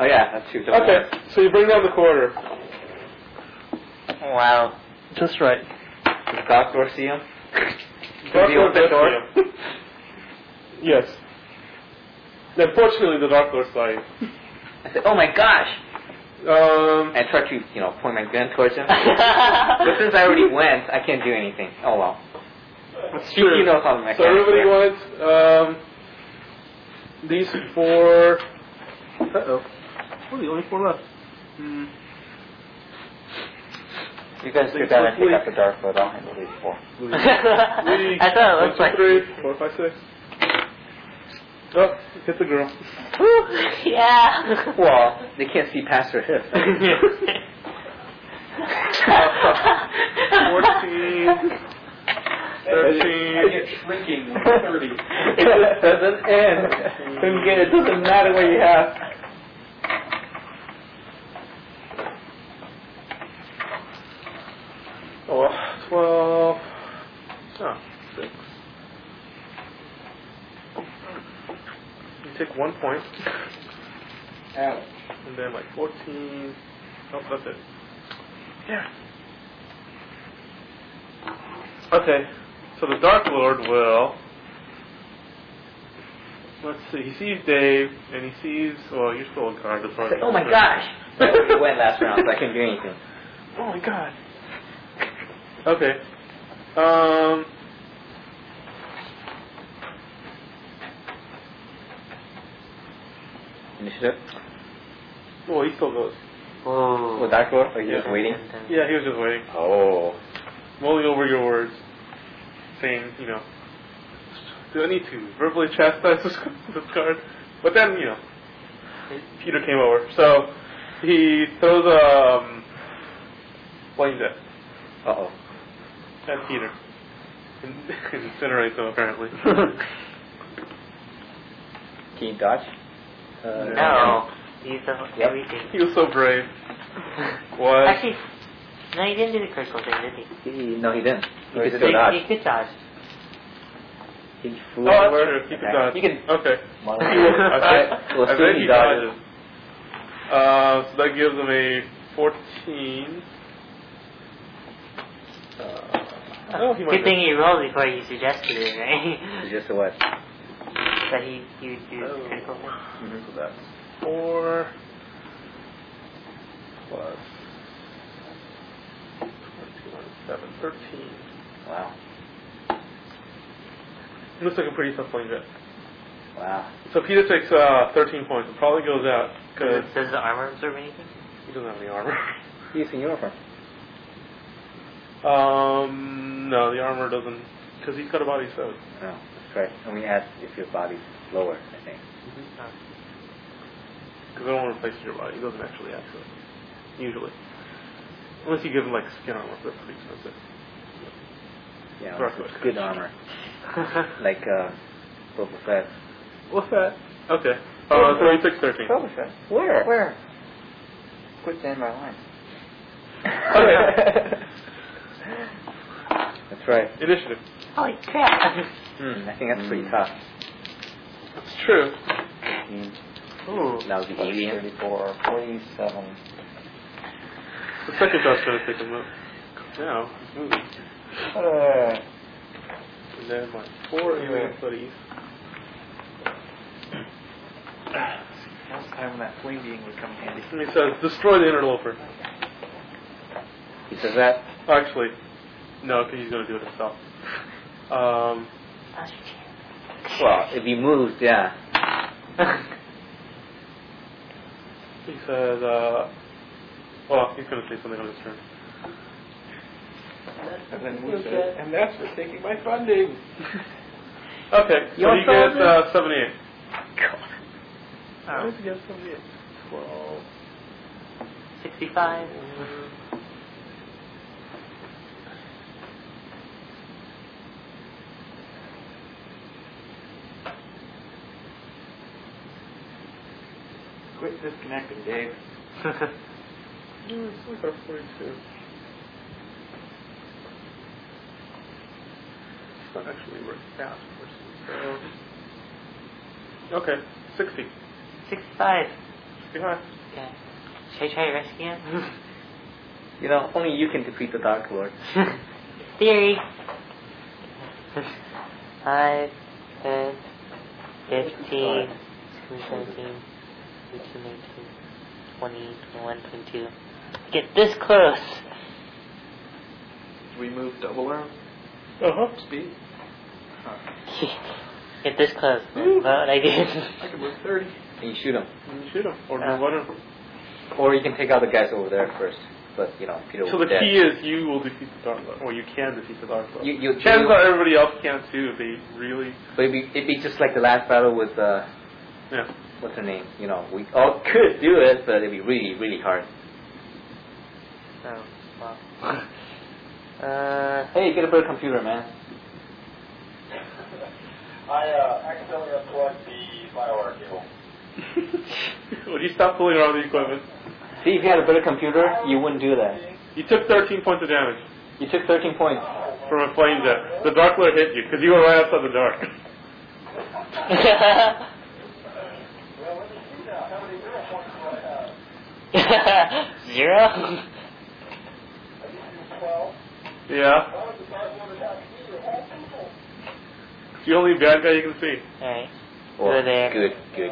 Oh yeah, that's true. Okay, so you bring down the quarter. Wow. Just right. Does the Dark Lord see him? Dark he Lord open the door? Yes. Unfortunately, the Dark Lord saw you. I said, "Oh my gosh!" I tried to, point my gun towards him. But since I already went, I can't do anything. Oh well. That's true. You know how the mechanics So everybody work. wants these 4. Uh-oh. Really, only 4 left. You guys sit down and pick up the Dark Lord. I'll handle these 4. I thought it was 1, 2, 3, 4, 5, 6. Oh, hit the girl. Yeah. Well, they can't see past her hip. 14. I get shrinking when you're 30. It just doesn't end. It doesn't matter what you have. Oh, 12. Oh, 6. You take 1 point. Ouch. And then like 14. Oh, that's it. Yeah. Okay. So the Dark Lord will. Let's see. He sees Dave, and he sees. Well, you're still a guard. That's right. Oh my gosh! I already went last round, so I couldn't do anything. Oh my god. Okay. Initiative? Well, he still goes. Oh. Well, Dark Lord? Or you just waiting? Yeah, he was just waiting. Oh. Mulling over your words. Saying, do I need to verbally chastise this card? But then, Peter came over. So, he throws flames Uh-oh. at Peter. And incinerates him, apparently. Can you dodge? No. He used everything. He was so brave. What? Actually, no, he didn't do the critical thing, did he? No, he didn't. He Or could did still dodge. He could dodge. He flew Oh, that's over. true. He could dodge. You can. Okay. Well, I we'll bet see he he dodges. dodges. So that gives him a 14. He might Good thing he rolled before you suggested it, right? Just a what? That he would do the critical thing. So that's 4 plus 21, 7, 13. Wow. Looks like a pretty tough flame jet. Wow. So Peter takes 13 points. It probably goes out because Does the armor absorb anything? he doesn't have any armor. He's in uniform. No, the armor doesn't, because he's got a body suit. No, that's right. And we asked if your body's lower, I think. Because I don't want to replace your body. He doesn't actually ask it. Usually. Unless you give him like skin armor, that's pretty expensive. Yeah, Dark it's Lord. good armor. Like Boba Fett. What's that? Okay. So he takes 13. Boba Fett? Where? Where? Quit saying my line. Okay. That's right. Initiative. Holy crap! I think that's pretty tough. That's true. Ooh. That was the alien. 34, 47. The second dot's going to take a move. Now, he's moving. And then my 4 alien buddies. Last time when that flame being would come in handy. And he says, destroy the interloper. He says that? Actually, no, because he's going to do it himself. Well, if he moves, yeah. He says, well, he's going to say something on his turn. And that's for taking my funding. Okay, so he gets 78. Oh. What does he get 78? 12. 65. Quit disconnecting, Dave. It's like our 42. It's not actually very fast person, so... Okay, 60. 65. 65. Okay. Should I try to rescue him? You know, only you can defeat the Dark Lord. Theory. 5, 10, 15, 17, 18, 19, 20, 21, 22. Get this close. We move double arm speed. Get this close. What I did. I can move 30. And you shoot him. And you shoot him. Or do whatever. Or you can take out the guys over there first. But, you know, Peter So will the be dead. key is you will defeat the Dark Lord. Or you can defeat the Dark Lord. You Chances are everybody else can too if they really... But it'd be just like the last battle with, Yeah. what's her name? You know, we all could do it, but it'd be really, really hard. Oh, wow. Hey, get a better computer, man. I accidentally unplugged the BioWare cable. Would you stop fooling around with the equipment? See, if you had a better computer, you wouldn't do that. You took 13 points of damage You took 13 points. from a flame jet. The Dark Lord hit you because you were right outside the dark. Well, let me see now. How many 0 points do I have? 0? I used to use 12. Yeah. How was the Dark Lord attacking me? You're all people. It's the only bad guy you can see. Alright. Oh, Go there. good guy.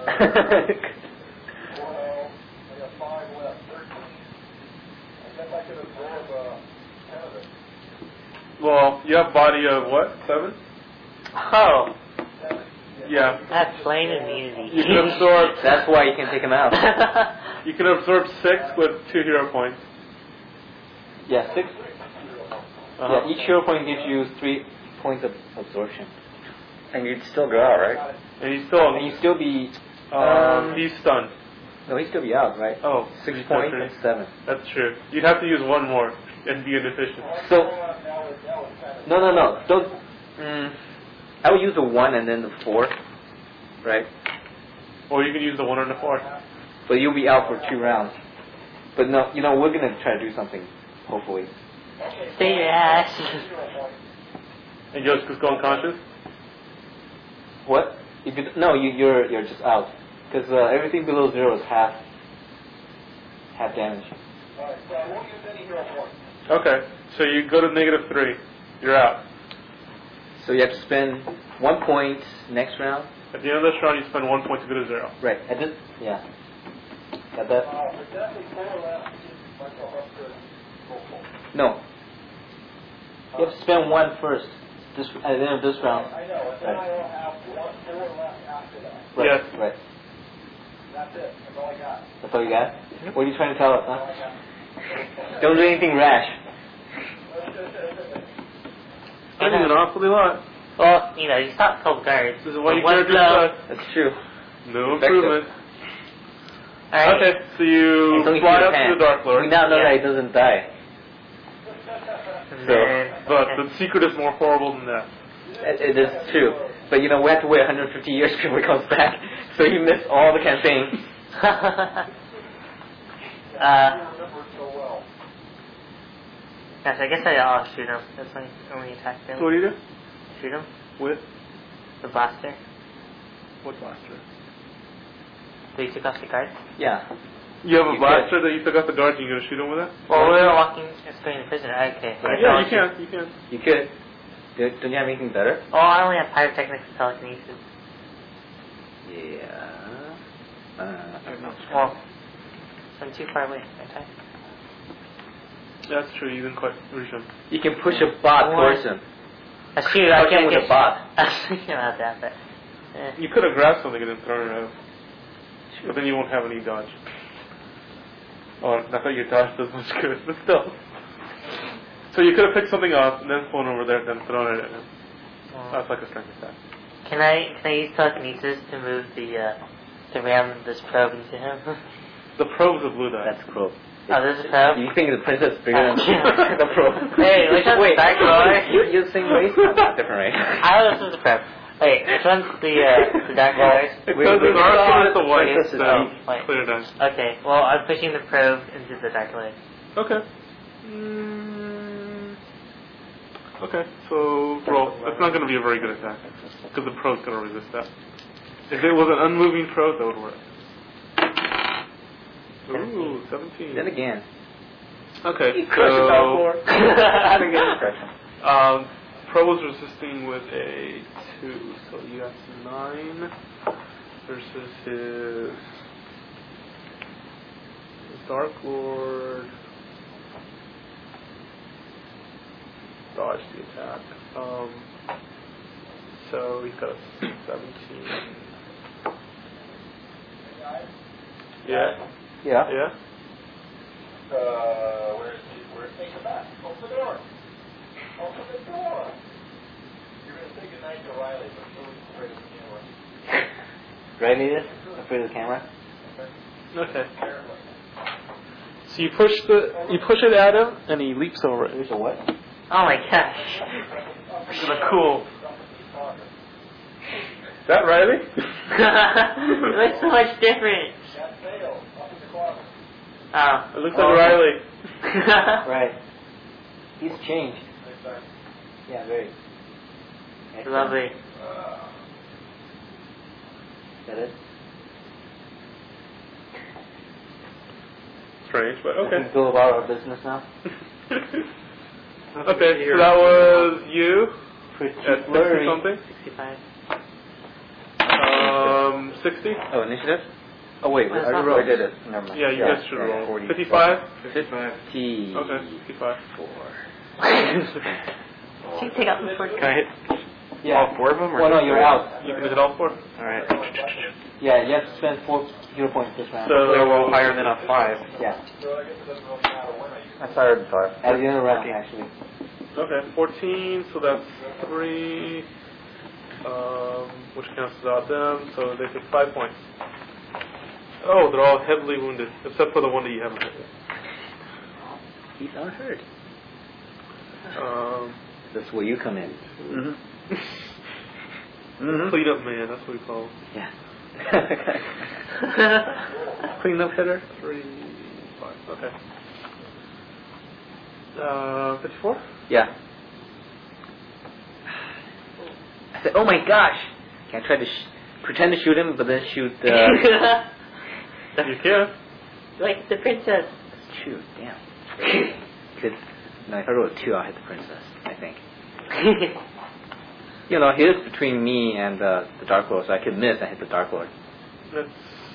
12. I got 5 left. 13. I guess I could absorb 10 of it. Well, you have body of what? 7? Oh, Yeah. that's flame immunity. You can absorb. That's why you can take him out. You can absorb 6 with 2 hero points. Yeah, 6. Uh-huh. Yeah, each hero point gives you 3 points of absorption. And you'd still go out, right? And he's still. And you still be... He's stunned. No, he'd still be out, right? Oh, 6 he's points not and true. 7. That's true. You'd have to use 1 more and be inefficient. So... No. Don't... I would use the 1 and then the 4. Right? Or you can use the 1 and the 4. But you'll be out for 2 rounds. But no, you know, we're going to try to do something, hopefully. Stay your ass. And you'll just go unconscious? What? If you, no, you're just out. Because everything below 0 is half damage. Alright, so I won't use any hero points. Okay. So you go to -3. You're out. So you have to spend 1 point next round. At the end of this round, you spend 1 point to go to 0. Right. At this, yeah. Got that? There's definitely 4 left to get myself up to full. No. You have to spend 1 first. At the end of this round. I know, and then I will have 4 left after that. Right. Yes. Right. That's it. That's all I got. That's all you got? What are you trying to tell us, All I huh? got. Don't do anything rash. Spending an awfully lot. Well, you know, you stop cold guards. This is why you One can't do blow. stuff. That's true. No Effective. improvement. Alright. Okay, so you It's only fly through up to hand. the Dark Lord. We now know Yeah. that he doesn't die. And So, then, But the secret is more horrible than that. It is true. But you know, we have to wait 150 years before he comes back. So you missed all the campaign. Gosh, I guess I'll shoot him. That's my only attack. So what do you do? Shoot him. With The blaster. what blaster? So you took off the guard. Yeah. You have a You blaster that you took out the guard and you're going to shoot him with it? Well, we were walking, escorting the prisoner. Okay. Yeah, you can. You can. You could. Don't you have anything better? Oh, I only have pyrotechnics and telekinesis. Yeah. Well, I'm too far away. Okay. That's true. You didn't quite reach him. You can push a bot towards him. That's true. Touch I him can't with a bot. I was thinking about that, but. You could have grabbed something and then thrown it at him. But then you won't have any dodge. Oh, not that your dodge does much good, but still. So you could have picked something up and then flown over there and then thrown it at him. That's like a strength attack. Can I use telekinesis to move to ram this probe into him? The probe's a blue die. That's cool. Oh, there's a probe? You think the princess is bigger than the probe? Hey, which one's Wait, the Dark Lord? you're the same race? Different race. I know this is the probe. Wait, which one's the Dark Lord? Because the Dark Lord is the white. Princess is Oh, weak. wait. Clear die. Okay, well, I'm pushing the probe into the Dark Lord. Okay. Okay, so roll. It's not going to be a very good attack because the probe's going to resist that. If it was an unmoving probe, that would work. Ooh, 17. Then again. Okay, You crushed the dartboard. Have a good impression. Pro was resisting with a 2, so you got 9 versus his Dark Lord. Dodge the attack. So he's got a 17. Yeah. Yeah. Yeah. Where's take back? Open the door. Open the door. You're going to say goodnight to Riley, but she's afraid of the camera. Riley is afraid of the camera. Okay. So you push it at him, and he leaps over it. So what? Oh my gosh. It's gonna cool. Is that Riley? It looks so much different. That failed. Up in the closet. Oh. It looks like Riley. Right. He's changed. Next time. Yeah, very. Lovely. Is that it? Strange, but We okay. can go about our business now. Okay, so that was you Pretty at 60 blurry. something. 65. 60? Oh, initiative? Oh, wait, That's I not already right. did it. Never mind. Yeah, you guys should roll. 40. 55? 50. Okay, 55. 4. Should you take out the sword? Can I hit Yeah. all 4 of them? Or Well, no, just you're three? out. You can hit all 4? Alright. Yeah, you have to spend 4 hero points this round. So, They'll roll higher than a 5. Yeah. So I guess it doesn't really matter when I use That's higher than 5. At the end of the round, actually. okay, 14, so that's 3, which cancels out them, so they take 5 points. Oh, they're all heavily wounded, except for the one that you haven't hit. He's unhurt. Um, That's where you come in. Clean up man, that's what we call him. Yeah. Clean up hitter? 3, 5, okay. 54? Yeah. I said, oh my gosh! Can I try to pretend to shoot him, but then shoot the... You can. Like the princess. Shoot, damn. Because, no, if I roll a 2, I'll hit the princess, I think. You know, he is between me and the Dark Lord, so I could miss and hit the Dark Lord. That's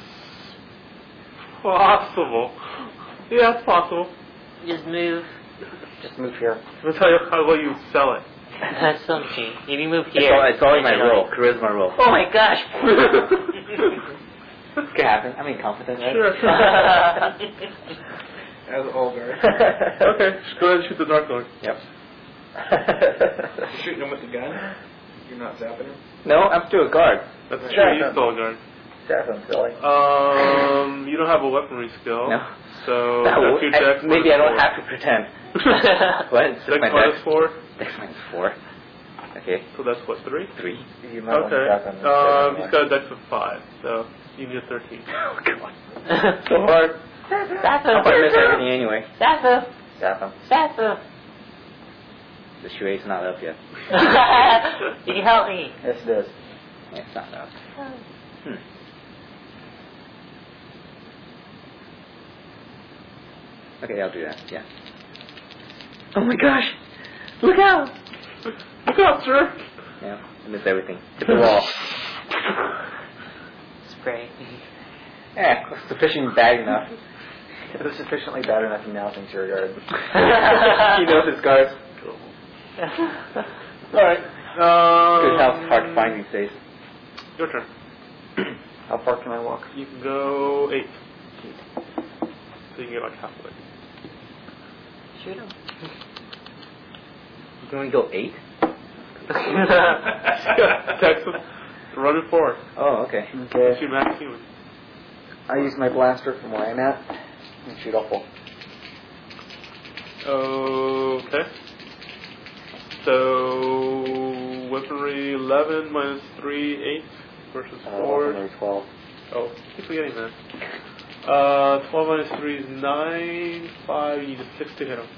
possible. Yeah, it's possible. Just move. Just move here. That's how well you sell it. That's something. If you move here. It's always my roll, charisma roll. Oh my gosh. Could happen. I'm incompetent, right? Sure. As older. Okay, just go ahead and shoot the Dark Lord. Yep. Shooting him with the gun? You're not zapping him? No, I'm still a guard. That's Right. true, you stole a guard. Zap him, silly. You don't have a weaponry skill. No. So, No, that's your dex maybe I don't minus have to pretend. 4. What? It's just Dex my minus dex. 4. Dex minus 4. Okay. So that's what, 3? 3. You might want to Okay. zap him. He's got a dex of 5, so you need a 13. Oh, come on. So hard. That's I'll probably miss everything anyway. Sasso. Zap him. Sasso. The charade's not up yet. You can help me. Yes, it is. Yeah, it's not up. Okay, I'll do that. Yeah. Oh my gosh! Look out! Look out, sir! Yeah, I missed everything. Hit the wall. Spray. Yeah, sufficient bad enough. It was sufficiently bad enough he now thinks you're a guard. He knows his guards. Alright. Good how hard to find these days. Your turn. How far can I walk? You can go 8. So you can get like halfway. Shoot him. You can only go 8? Texas. Run it forward. Oh, okay. Okay. Shoot max human. I use my blaster from where I'm at and shoot a hole. Okay. So, weaponry 11 minus 3, 8 versus 4. Weaponry 12. Oh, keep forgetting that. 12 minus 3 is 9. 5, you need a 6 to hit him.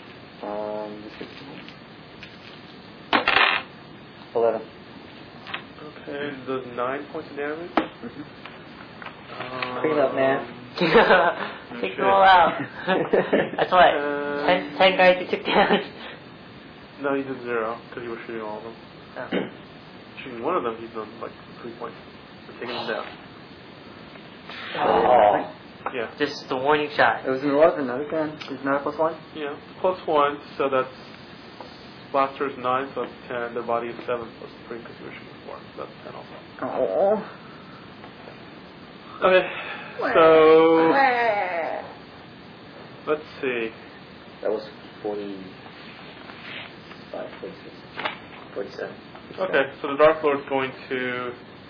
11. Okay, does 9 points of damage. Clean up, man. Take them all out. That's what? 10 guys you took down? No, he did 0 because you were shooting all of them. Oh. Shooting one of them, he's done like 3 points. We're taking him down. Oh. Yeah. Just the warning shot. It was an 11, not a 10. Isn't that +1? Yeah. +1, so that's blaster is 9, so that's 10. Their body is 7 +3 because you were shooting 4, so that's 10 also. Oh. Okay. So let's see. That was 45, 46, 47. Okay, so the Dark Lord's going to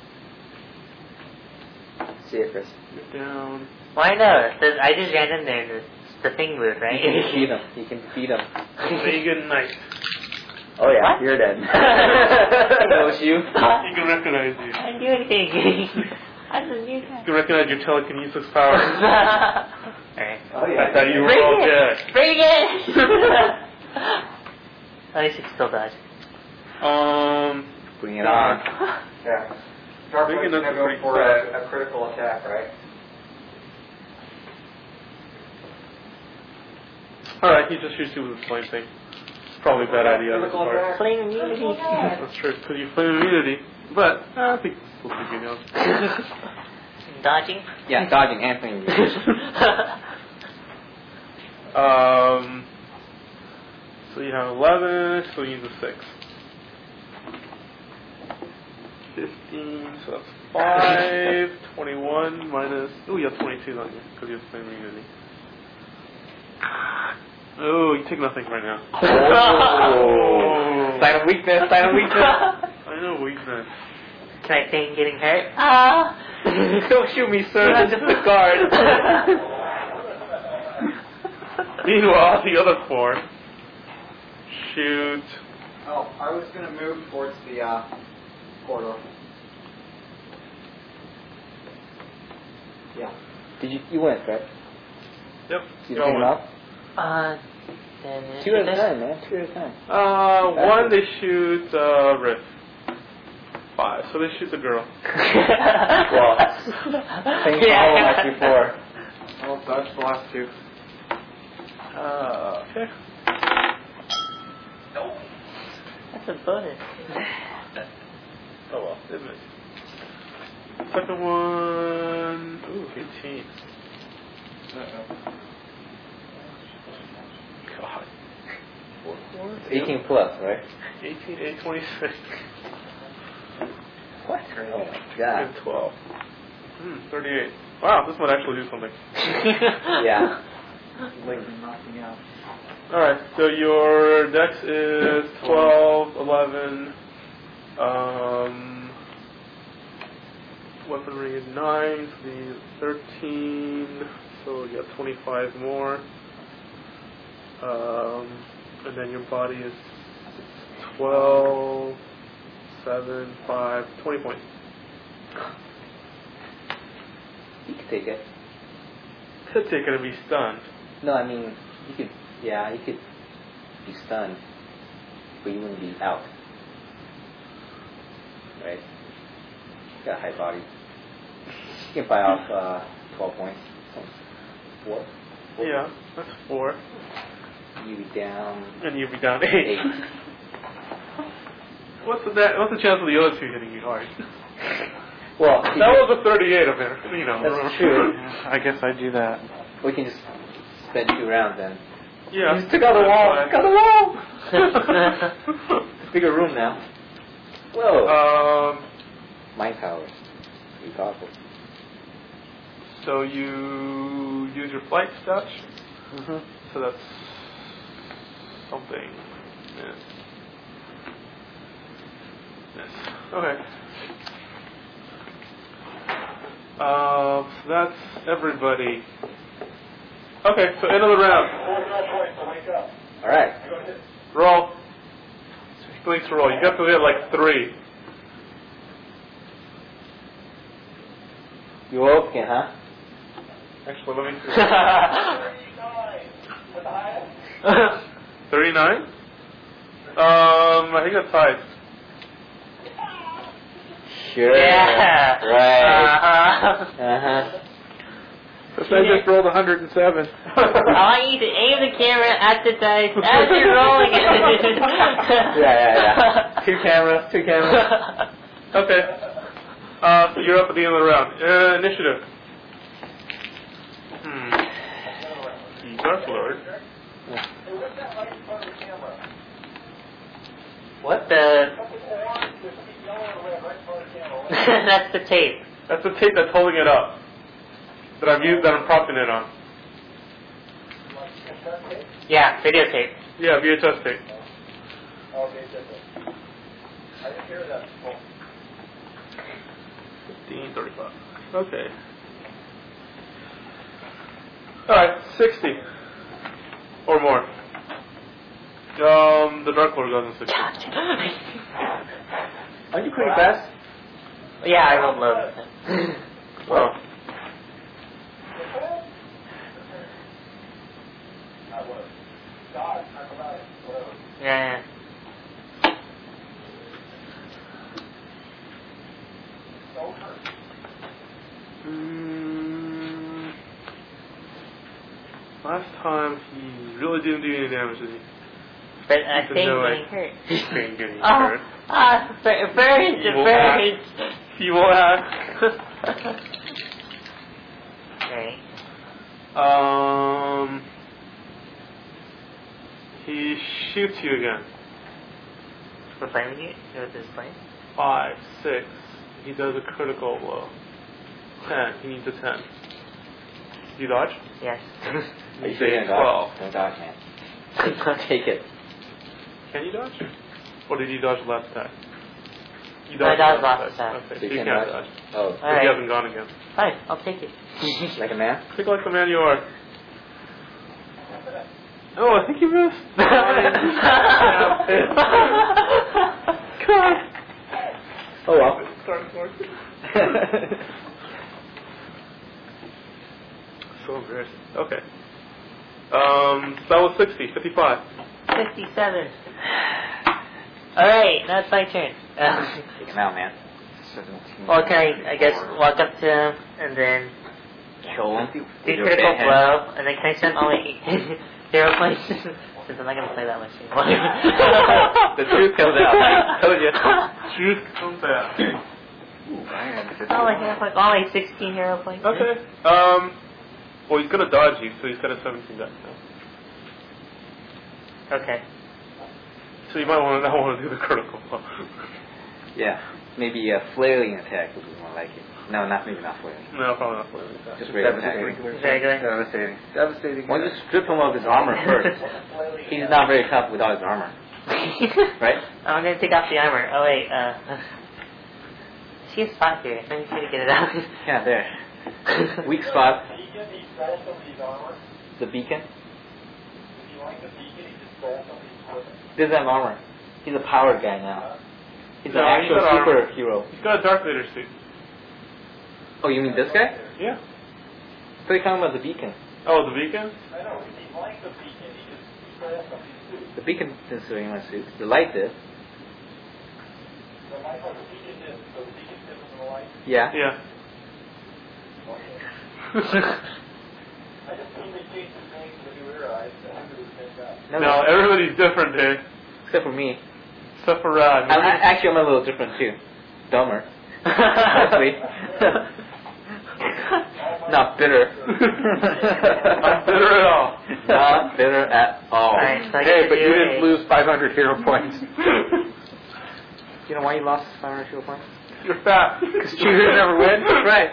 See you, Chris. get down. Well, I know. I just ran in there and the thing moved, right? You can defeat him. You can defeat him. Vegan Knight. Oh yeah, What? you're dead. Knows you. He can recognize you. I didn't do anything. I'm the new guy. He can recognize your telekinesis power. Alright. Oh I thought you were all dead. Bring it! At least it's still dodge. Bring it on. Yeah. Dark Vegan Lord's Knight's gonna go pretty for fast. a critical attack, right? Alright, he just shoots you with the flame thing. Probably a bad idea on his part. Flame immunity. That's true, because you flame immunity. But I think we'll keep you Dodging? Yeah, dodging and flinging. So you have 11, so you use a 6. 15, so that's 5. 21 minus. Oh, you have 22 on you because you have flame immunity. Oh, you take nothing right now. Oh. Sign of weakness, sign of weakness. I know weakness. Can I feign getting hurt? Don't shoot me, sir. I'm just a guard. Meanwhile, the other 4 shoot. Oh, I was gonna move towards the corridor. Yeah. You went, right? Yep. You go pick him on. up? Then 2 at a time, man. 2 at a time. One they shoot Riff. 5, so they shoot the girl. Well, same problem as before. I'll dodge the last 2. Okay. That's a bonus. Oh well, it missed. Second one. Ooh, 18. God. 18 plus, right? 18, 8, 26. What? Oh my god. And 12. 38. Wow, this might actually do something. Yeah. Alright, so your dex is 12, 11, weaponry is 9, so the 13, so you got 25 more. And then your body is 12, 7, 5, 20 points. You could take it. Could take it and be stunned. No, I mean, you could, yeah, you could be stunned, but you wouldn't be out. Right? You got a high body. You can buy off 12 points. 4? Yeah, that's 4. You'd be down. And you'd be down 8. 8. What's the chance of the other 2 hitting you hard? Well, That was a 38 of it, you know. that's true. I guess I do that. We can just spend 2 rounds then. Yeah. You just took out the wall. Took out the wall. It's a bigger room now. Whoa. Mind powers. Pretty powerful. So you use your flight touch. Mm-hmm. So that's something. Yes. Yes. Okay. So that's everybody. Okay, so end of the round. Alright. Roll. Please roll. You got to hit like 3. You okay, huh? Actually, let me see. 39? I think that's tied. Sure. Yeah. Right. Uh-huh. Uh-huh. This I just rolled 107. I want you to aim the camera at the dice as you're rolling it. Yeah. Two cameras. Okay. So you're up at the end of the round. Initiative. The Dark Lord. What the? That's the tape. That's the tape that's holding it up. That I'm propping it on. Yeah, videotape. Yeah, VHS tape. Oh, okay, I didn't hear that. 15:35. Okay. Alright, 60. Or more. The Dark Lord goes in 60. Aren't you pretty fast? Yeah, I rolled low. Oh. Yeah. Last time he really didn't do any damage, did he? But I There's think no way. getting hurt. He's been getting hurt. Birds. He will act. Okay. He shoots you again. For finding it with his plane? 5, 6. He does a critical blow. 10. He needs a 10. You dodge? Yes. Are you sure you're gonna 12. dodge? Don't dodge, man. Take it. Can you dodge? Or did you dodge the last attack? You I dodged last attack. Okay, So so you you can't can't dodge? dodge. Oh. Because Alright. you haven't gone again. Fine, I'll take it. Like a man? Think like the man you are. Oh, I think you missed. God. Oh well. So embarrassing. Okay. That was 60. 55. 57. Alright, now it's my turn. Take him out, man. 17. Well, can I guess, walk up to him and then Kill him. do critical blow, and then can I spend all my hero points? Since I'm not going to play that much anymore. The truth comes out. Told you. Truth comes out. all my 16 hero points. Okay. Well, he's gonna dodge you, so he's got a 17 dex now. Okay. So you might not want to do the critical blow. Yeah. Maybe a flailing attack would be more like it. No, maybe not flailing. No, probably not flailing. Just regular attack. Regular. Devastating. Why don't you strip him of his armor first? He's not very tough without his armor. Right? I'm going to take off the armor. Oh, wait. I see a spot here. Let me try to get it out. Yeah, there. Weak spot. He stole somebody's armor. The beacon. If you like the beacon, he just stole somebody's equipment. Doesn't have armor. He's a powered guy now. He's No, an he's actual got armor. superhero. He's got a Darth Vader suit. Oh, you mean this guy? Yeah. I thought you were talking about the beacon. Oh, the beacon? I know, if he likes the beacon, he just stole somebody's suit. The beacon didn't wear my suit. The light did. The light, oh, the beacon did, so the beacon different than the light? Yeah. Yeah. Okay. I just seen the Jason's name for the new era. I knew it was the same guy. No, everybody's different, Dave. Except for me. Except for Rod. Actually, I'm a little different too. Dumber. Honestly. Not bitter. Not bitter at all. Not bitter at all. Alright, so I Hey, get to but do you didn't a- lose 500 hero points. You know why you lost 500 hero points? You're fat. Because cheaters never win? Right.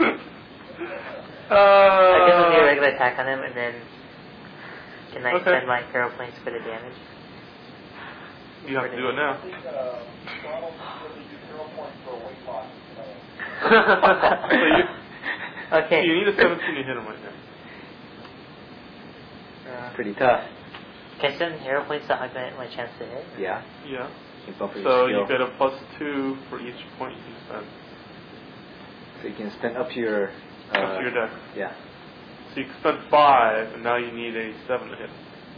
I guess I'll do a regular attack on him, and then can I Okay. spend my hero points for the damage? You have to do it now. I think Donald really do 0 points for a weight loss. Okay. You need a 17 to hit him right now. Pretty tough. Can I spend hero points to augment my chance to hit? Yeah. Yeah. You bump your So skill. you get a +2 for each point you spend. So you can spend up to your... Up to your deck. Yeah. So you spent 5, and now you need a 7 to hit.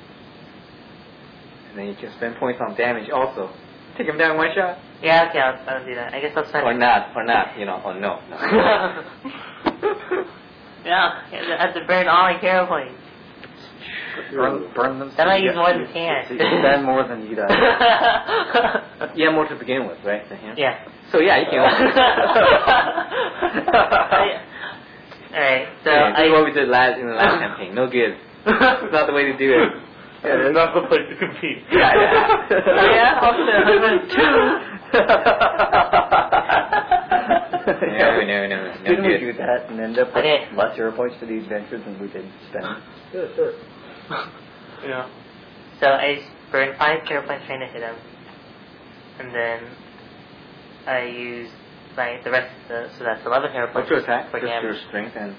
And then you can spend points on damage also. Take him down one shot. Yeah, okay, I'll do that. I guess I'll spend Or not, you know, or no. Yeah, have to burn all my hero points. Burn them. Then I use more than can. So you spend more than you die. You have more to begin with, right? Than him? Yeah. So yeah, you can. Alright, so this is what we did in the last campaign. No good. It's not the way to do it. Yeah, it's not the place to compete. Yeah. yeah, also 102. No. Didn't we good. do that and end up with Okay. less hero points for the adventure than we did spend? Sure. Yeah. So I burn 5 hero points trying to hit him. And then I use the rest of so that's 11 hero What's points. your attack? For Just damage. your strength and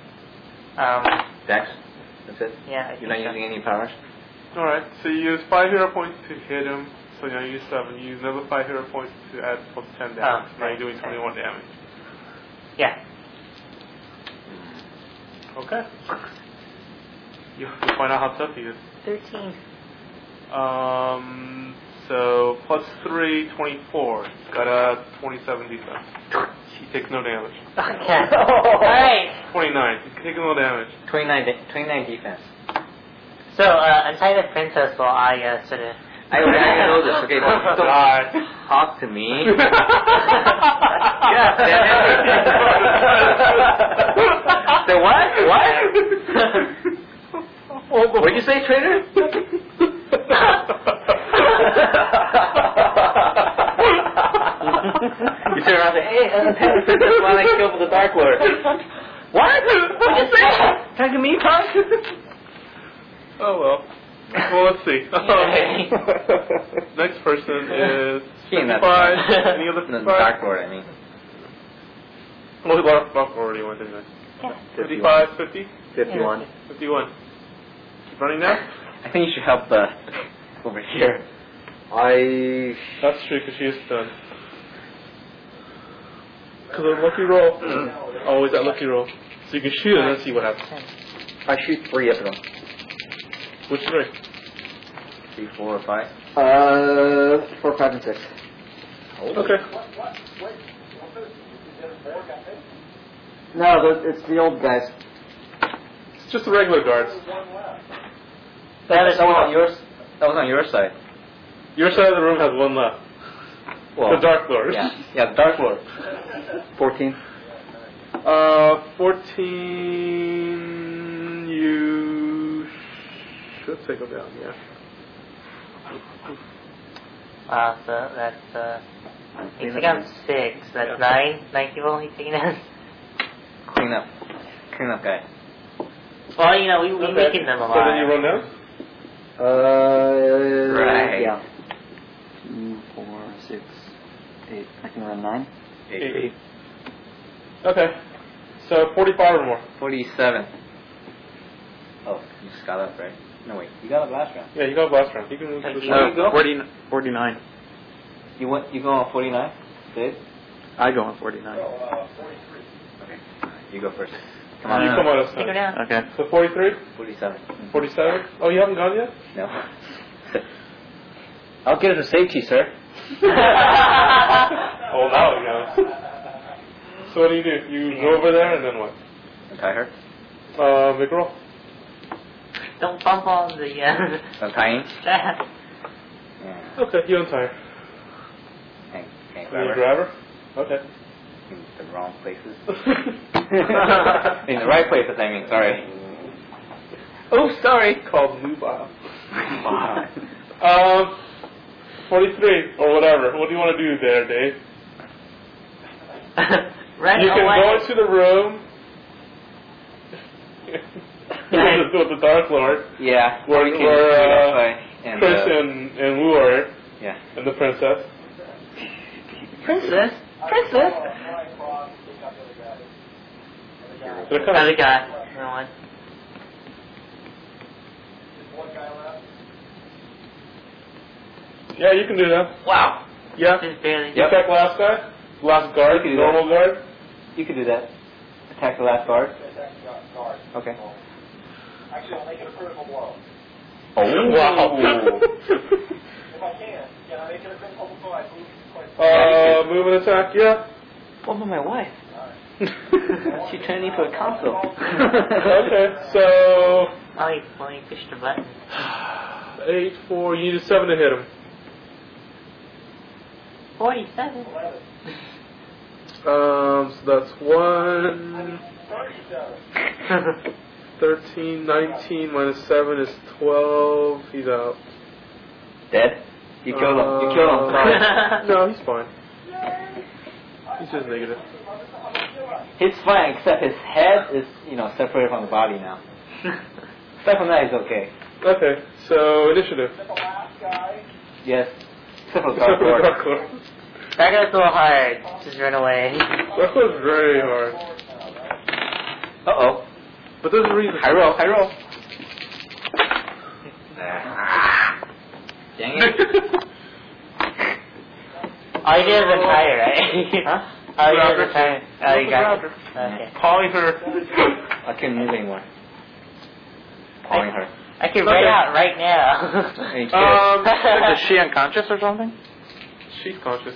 dex? That's it? Yeah, I You're not think so. using any powers? Alright, so you use 5 hero points to hit him, so now you use 7. You use another 5 hero points to add plus 10 damage. Now right, you're doing 21 damage. Yeah. Okay. You'll find out how tough he is. 13. So plus 3, 24. Got a 27 defense. He takes no damage. Okay. Alright. 29. He's taking no damage. 29 defense. So, inside the princess while I sort of... I know this. Okay, don't talk to me. Yeah. So what? What'd you say, traitor? You turn around and say, hey, that's why I killed the Dark Lord. What? What'd you say? Talking to me, punk? Oh well. Well, let's see. Next person is 55. Any other 55? Dark Lord, I mean. Well, we lost Buck already went, didn't we? Yeah. 55, 50? 51. 51. Keep running now? I think you should help over here. That's true, because she is stunned. Because of lucky roll. Always that lucky roll. So you can shoot and then see what happens. I shoot 3 of them. Which 3? 3, 4, or 5. 4, 5, and 6. Okay. No, it's the old guys. It's just the regular guards. That was on your side. Your side of the room has 1 left. Well, The Dark Lord. Yeah, the Dark Lord. 14. 14. You should take them down, yeah. So that's, he's taking down 6. That's 9 people he's taking down. Clean up, guy. Well, you know, we making them So then you alive. run down? Right. Yeah. 2, 4, 6, 8. I can run 9. 8. Okay. So 45 or more. 47. Oh, you just got up, right? No, wait. You got up last round. Yeah, you got last round. You can move to the You side. go. 49. You go on 49? Dave? I go on 49. You go first. Come on. You come on us. Take her down. Okay. So 43? 47. 47? Oh, you haven't gone yet? No. I'll get it for safety, sir. Oh, now it goes. So what do? You go over there and then what? Untie her. Make a roll. Don't bump on the, Untying. that. Yeah. Okay, you untie her. Can't You grab her. grab her? Okay. In the wrong places. In the right places, I mean, sorry. Oh, sorry. Called mobile. 43 or whatever. What do you want to do there, Dave? Run You can away. go into the room with the Dark Lord, Yeah. where, we can where do that way. And, Chris and Wu are, yeah. and the princess. Princess? They're kind Other of, guy. No one. yeah, you can do that. Wow. Yeah. Just barely. You attack last guy? Last guard? You can do Normal guard? You can do that. Attack the last guard. Okay. Actually, I'll make it a critical blow. Oh. Wow. If I can I make it a critical blow? I move quite Move and attack, yeah. What about my wife? She turned into a console. Okay, so Oh, you pushed the button. 8, 4. You need a 7 to hit him. 47. So that's 1. 13, 19 minus 7 is 12. He's out. Dead? You killed him. You killed him. Sorry. No, he's fine. He's just negative. He's fine, except his head is, separated from the body now. Aside from that, he's okay. Okay, so initiative. Yes. Except for Except for the Dark Dark Lord. Lord. That goes a little hard. Just run away. Dark Lord's very hard. Uh-oh. But there's a reason. High roll. Dang it. All you did is retire, right? Huh? All you did is retire. Oh, you got it. Okay. Calling her. I can't move anymore. Calling her. I can write out right now. Any kids? Is she unconscious or something? She's conscious.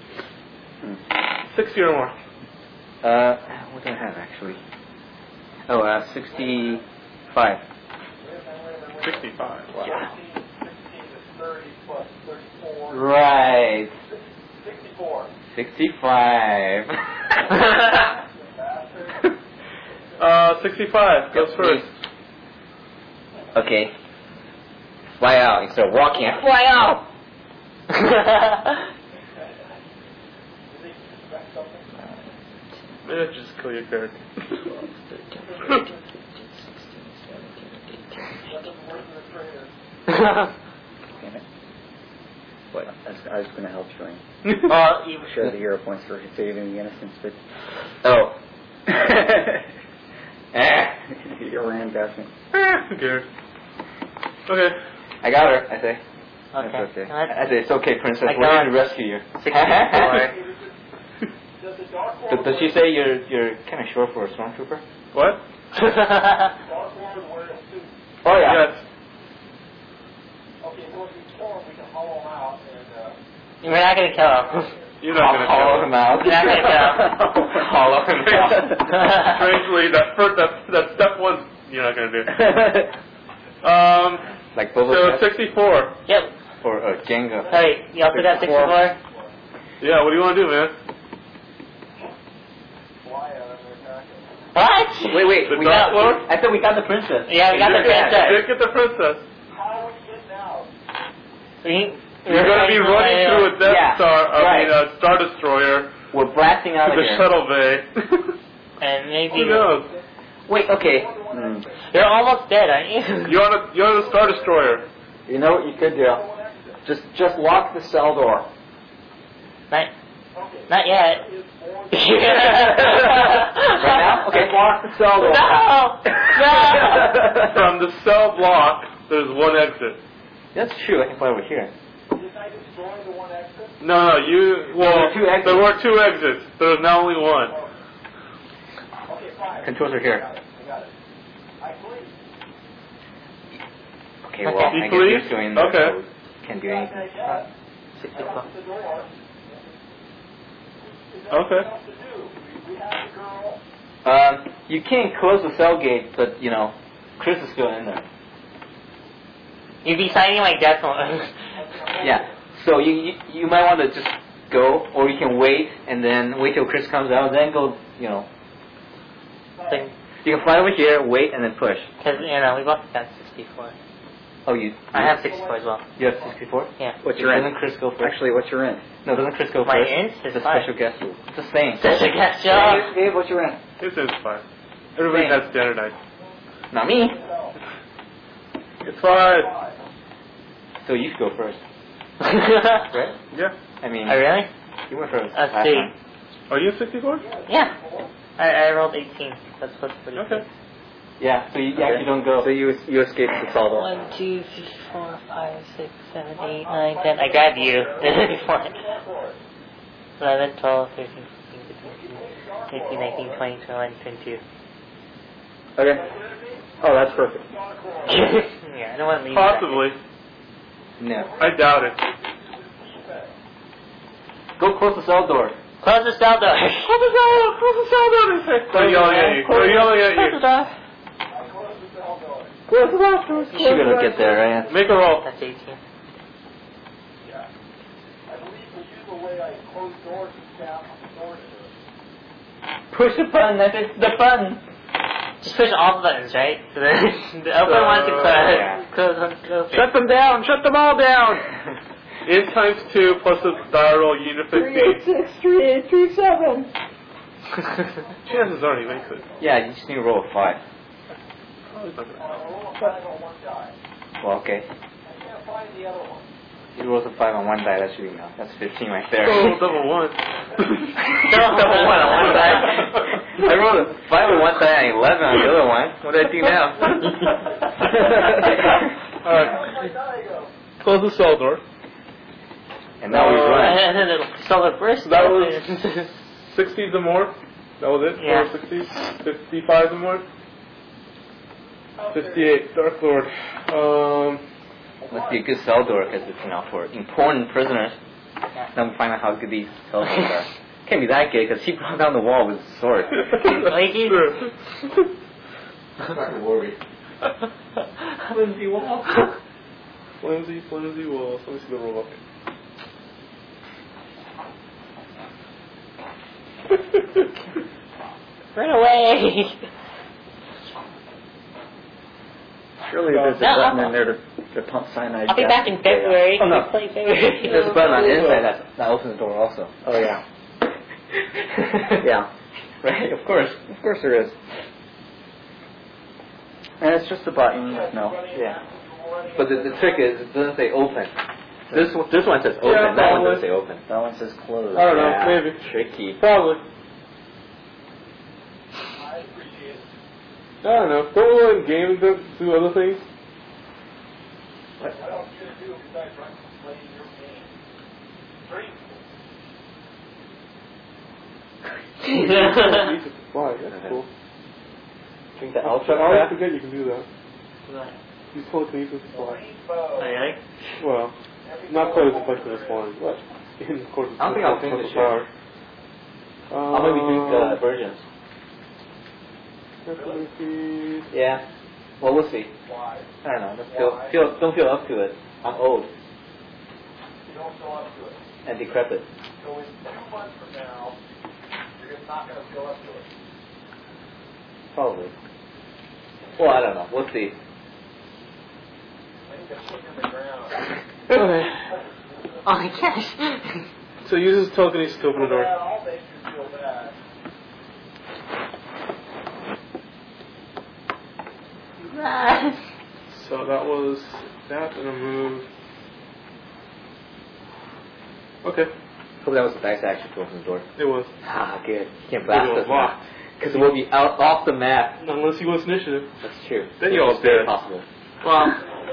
60 or more. What do I have actually? Oh, 65. 65. Wow. Yeah. 16 is 30 plus 34. Right. 64. 65. 65 goes first. Okay. Fly out instead of walking. Fly out! Maybe just kill your character. What? I was going to help join. Well, you Share the hero points for saving the innocents, but Oh. you're an investment. Who cares? Okay. I got her, I say. Okay. That's okay. Let's- I say, it's okay, princess. I We're got here to rescue you. 64. Does she say you're kind of short for a stormtrooper? What? Oh, yeah. Yes. Okay, well, if we kill him, we can hollow him out and, We're not going to kill him. You're not going to Hollow him out. You're not going to kill him. Hollow him out. Strangely, that step one, you're not going to do. Like Boba So Fett 64. Yep. or Jenga. Sorry, you also got 64? Yeah, what do you want to do, man? fly out of their packet. What? Wait, The we Dark got. Lord? I thought we got the princess. Yeah, we got the princess. Did get the princess. How are we getting out? You're going to be running through a Death Star, a Star Destroyer, We're blasting out to of the here. shuttle bay. And maybe Who knows? Wait, okay. you're almost dead, aren't you? You're on a Star Destroyer. You know what you could do? Just lock the cell door. Not yet. Right now? Okay, lock the cell door. No! From the cell block, there's one exit. That's true. I can fly over here. Didn't I destroy the one exit? No, There were two exits. there were two exits. There's now only one. Okay, fine. Controls are here. I got it. I believe. Okay, well, Okay. I You guess please? you're still in there, Okay. so we can't do anything. Yes. 64. That's the door. Okay. What else to do? We have the girl. You can't close the cell gate, but Chris is still in there. You'd be signing like death warrant. Yeah. So you might want to just go, or you can wait and then wait till Chris comes out, then go. You can fly over here, wait, and then push. Because, we both got 64. Oh, you? I have 64 as well. You have 64? Yeah. What's your Doesn't int? Chris go first? Actually, what's your int? No, doesn't Chris go My first? int is It's a 5. special guest rule. It's the same. Such a guest job. Dave, what's your int? It's 5. Everybody Same. has standardized. Not me. It's 5. So you should go first. Right? Yeah. I mean, Oh, really? you went first. Let's last see. time. Are you 64? Yeah. I rolled 18. That's what's pretty Okay. Yeah, so you actually don't go. So you escaped the cell door. 1, 2, 3, 4, 5, 6, 7, 8, 9, 10. I grabbed you. 11, 12, 13, 14, 15, 18, 19, 20, 21, 22. Okay. Oh, that's perfect. Yeah, I don't want to leave. Possibly. No. I doubt it. Go close the cell door. Close the cell door. Close the cell door. Close the cell door. They're yelling at you. They're yelling at you. You should be able to get there, right? Make a roll. That's 18. Yeah. I believe the usual way I close doors is tap on the door to do it. Push the button. That's the button. Just push all the buttons, right? So then the open one to close. Yeah. Close one to open. Shut them down. Shut them all down. Int times 2 plus the die roll unit 15. 3837. Chances are he makes it. Yeah, you just need to roll a 5. Roll a 5 on one die. Well, okay. I can't find the other one. You rolled a 5 on one die. That should be enough. That's 15 right there. Oh, double 1. Double 1 on one die. I rolled a 5 on one die and 11 on the other one. What do I do now? Alright. Where'd my die go? Close the cell door. And now we run. And then it'll solid burst. That was 60s or more. That was it? Yeah. 60s? 55 or more? 58. Dark Lord. Must be a good cell door because it's, for important prisoners. Then we find out how good these cell doors are. Can't be that good because he brought down the wall with his sword. Like I'm not worried. Flimsy wall. Flimsy walls. Let me see the roll. Run away! Surely there's a button in there to pump cyanide. I'll be back in February. Oh, no. Play February. There's a button on the inside that opens the door also. Oh yeah. Yeah. Right? Of course. Of course there is. And it's just a button. No. Yeah. But the trick is, it doesn't say open. This one says open. Yeah, that one probably. doesn't say open. That one says closed. I don't know. Yeah, Maybe. Tricky. Probably. I appreciate it. I don't know. Don't we learn games that do other things? What else are you going to do besides run playing your game? Drink. Use it to fly. That's cool. Drink the I ultra always crap. forget you can do that. Use telekinesis to fly. Rainbow. Well, not quite as effective as flying, but of course it's I don't think I'll finish this year. I'll maybe drink the versions. Yeah. Well, we'll see. Why? I don't know. Don't feel up to it. I'm old You don't go up to it. and decrepit. So in 2 months from now, you're not going to feel up to it. Probably. Well, I don't know. We'll see. I think that's putting in the ground. Okay. Oh my gosh. So use his telekinesis to open the door. I'll make you feel bad. So that was that and a move. Okay. Hope that was a nice action to open the door. It was. Ah, good. You can't blast It was us now. Because we'll be out off the map. Unless he wants initiative. That's true. Then you're all It's very dead. possible. Well,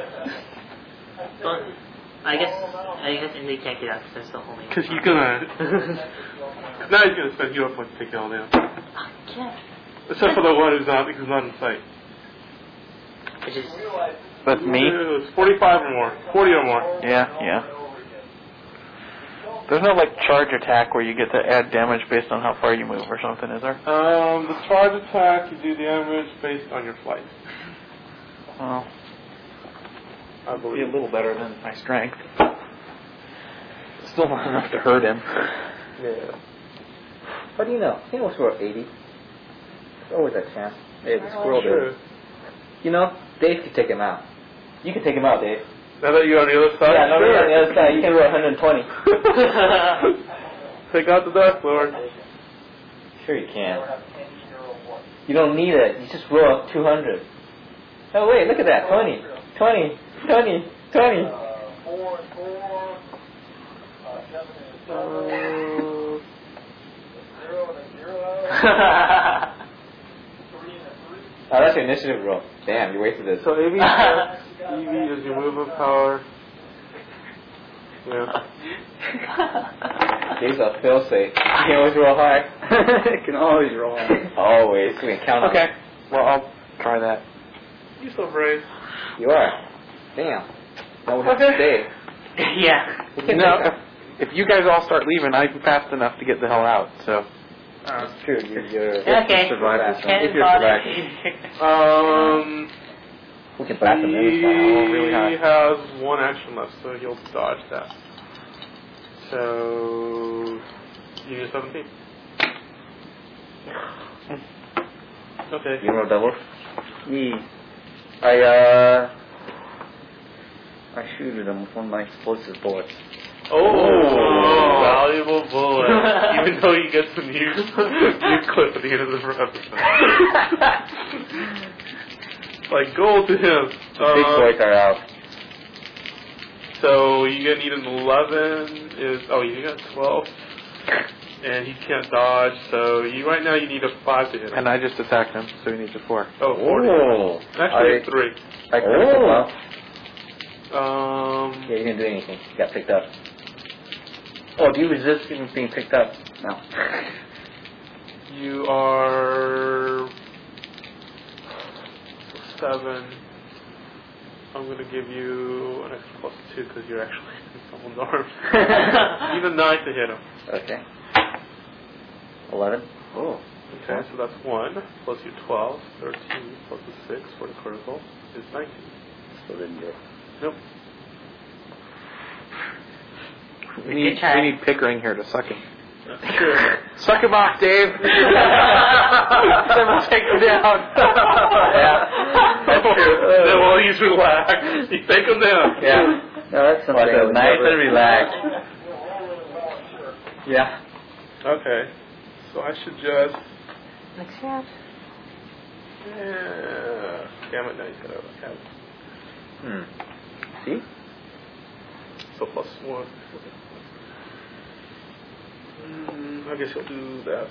I guess Indy can't get out because that's the only. Because he's gonna. Now he's gonna spend hero points to take it all down. Except for the one who's not in sight. Which is But me? It was 45 or more. 40 or more. Yeah. There's no charge attack where you get to add damage based on how far you move or something, is there? The charge attack, you do damage based on your flight. Well, I it'd be believe. a little better than my strength. Still not enough to hurt him. Yeah. How do you know? He almost rolled 80. There's always that chance. Hey, the squirrel Sure. did. Dave could take him out. You can take him out, Dave. Now that you're on the other side? Yeah, no, sure. on the other side. You can roll 120. Take out the Dark Lord. Sure you can. You don't need it. You just roll 200. Oh, wait, look at that. 20. 20. 20. 20. 4 and 4. 7 and 0 and a 0. 3 and a 3. Oh, that's your initiative roll. Damn, you wasted this. So EV is your movement power. Yeah. These are fail-safe. You can always roll high. Can always roll. Always. We can count on Okay. it. Well, I'll try that. You're so brave. You are. Damn. Now we have to Okay. stay. yeah. We can No. if you guys all start leaving, I'm fast enough to get the hell out. So. It's true. You're Okay. survivors. Can't If you're bother. survivors. We can blast them really He high. has one action left, so he'll dodge that. So you need a 17. Okay. You roll double? I shooted them with one of my explosive bullets. Oh, valuable bullet. Even though he gets a new clip at the end of the episode. Like gold to him. The big boys are out. So you're gonna need an 11. You got 12, and he can't dodge. So right now you need a 5 to hit him. And I just attacked him, so he needs a 4. Oh, 40. Oh. Actually, it's 3. I critical well. Um. Yeah, you didn't do anything. You got picked up. Oh, do you resist being picked up? No. You are 7. I'm going to give you an extra +2 because you're actually in someone's arms. You need a 9 to hit him. Okay. 11. Oh. Okay, so that's 1 plus your 12, 13 plus a 6 for the critical is 19. Still didn't do it. Nope. We need Pickering here to suck him. Sure. Suck him off, Dave! Then we'll take him down. That's true. Then while he's relaxed, you take him down. Yeah. No, that's something. So nice and relaxed. Yeah. Okay. So I should just. Next round. Yeah. Damn it, now he's got to. See? So +1. I guess he'll do that.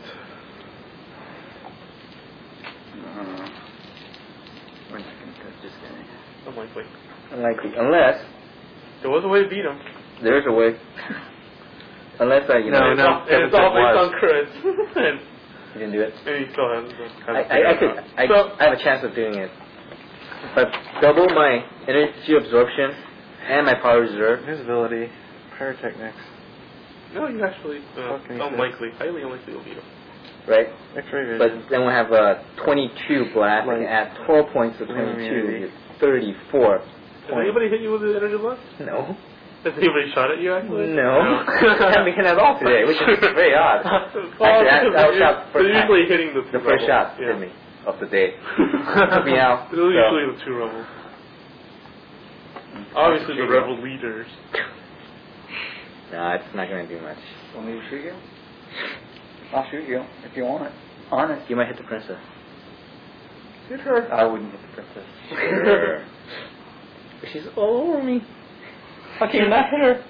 We're not going to touch this guy. Unlikely. Unlikely. Unless There was a way to beat him. there's a way. Unless I, No. And it's all based on crits. And You didn't do it. he still has I have a chance of doing it. If I double my energy absorption and my power reserve. Visibility, pyrotechnics, No, you actually Okay, unlikely, highly unlikely you'll beat him. Right? X-ray vision. But then we'll have 22 blast. I can add 12 points of 22. 34. Has anybody hit you with the energy blast? No. Has anybody shot at you actually? No. I haven't been hit at all today, which is very odd. Well, Actually, I was shot they're first time. usually hitting the first rebels. shot hit me of the day. Took me out. They're usually the 2 rebels. Obviously the rebel leaders. No, it's not going to do much. Want me to shoot you? I'll shoot you if you want it. Honest. You might hit the princess. Hit her. I wouldn't hit the princess. Sure. She's all over me. How can you not hit her?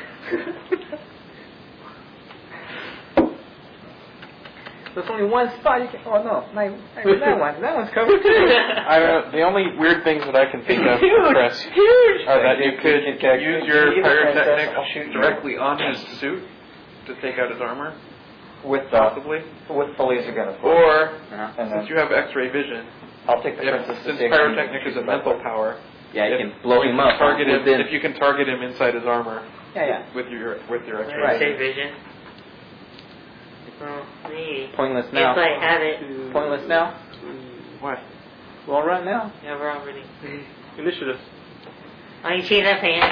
There's only one spot you can. Oh no, not even that one. That one's covered too. The only weird things that I can think of, Chris, Huge. are that you could use your Either princess, I'll pyrotechnic shoot you. directly on his suit to take out his armor, With possibly. with the laser gun, of course. Or, And since then you have X-ray vision, I'll take the princess to since safety. pyrotechnic is a mental power, Yeah, you if can blow him up. target him, within. if you can target him inside his armor Yeah. with your X-ray Right. Save vision. Well, me. Pointless If now. I have it. Pointless now. What? Well, right now. Yeah, we're already. Initiative. Oh, you see that fan?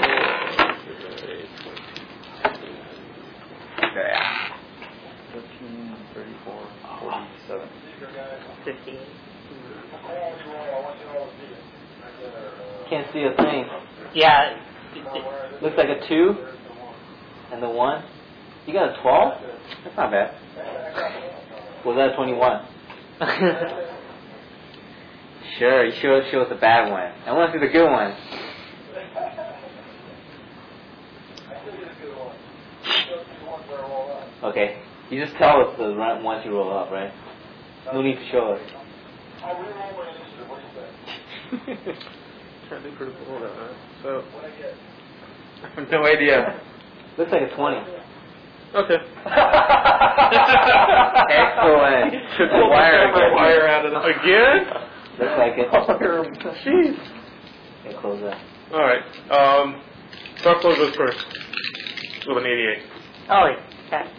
Okay. 13, 34, 47. 15. Can't see a thing. Yeah. Looks like a 2 and the 1. You got a 12? That's not bad. Was that a 21? Sure, you show us the bad one. I want to see the good one. Okay. You just tell us the ones you roll up, right? No need to show us. Can't do critical roll that, right? So. I have no idea. Looks like a 20. Okay. Excellent. Took the wire Wire out of the Again? Looks like it. Jeez. Okay, close that. Alright. Dark Lord goes first. With an 88. Oh, that.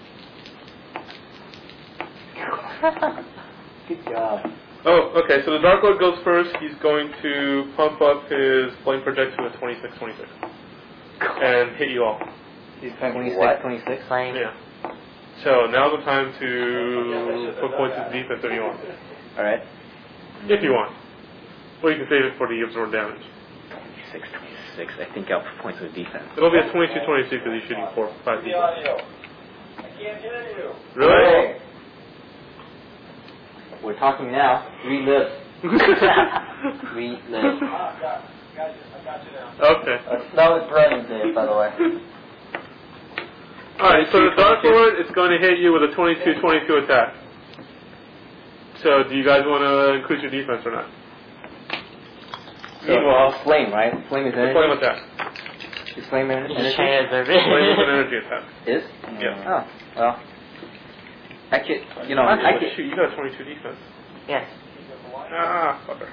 Good job. Oh, okay. So the Dark Lord goes first. He's going to pump up his flame projectile with 26 and hit you all. 26. Flame. Yeah. So now's the time to put points of defense if you want. Alright. If you want. Or you can save it for the absorbed damage. 26. I think I'll put points of defense. It'll be a 22-22 because he's shooting 5 The people. audio. I can't hear you. Really? We're talking now. Relive. Relive. Ah, got you. I got you now. Okay. That was brilliant, Dave, by the way. Alright, so the Dark Lord is going to hit you with a 22-22 attack. So do you guys want to increase your defense or not? Meanwhile, flame, right? Flame is energy. Flame attack. Is flame energy? Just trying to observe Flame is an it. energy attack. Is? Yeah. Oh, well. I could, you know, Oh, I could. shoot, you got a 22 defense. Yes. Ah, fucker.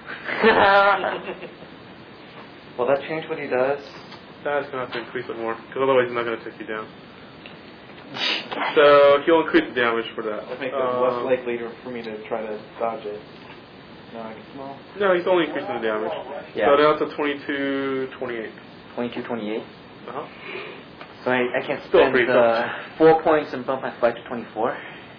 Will that change what he does? That's going to have to increase it more, because otherwise he's not going to take you down. So he'll increase the damage for that. That makes it less likely for me to try to dodge it. No, he's only increasing the damage. Yeah. So now it's a 22-28. 22-28. Uh-huh. So I can Still spend pretty tough. 4 points and bump my flight to 24.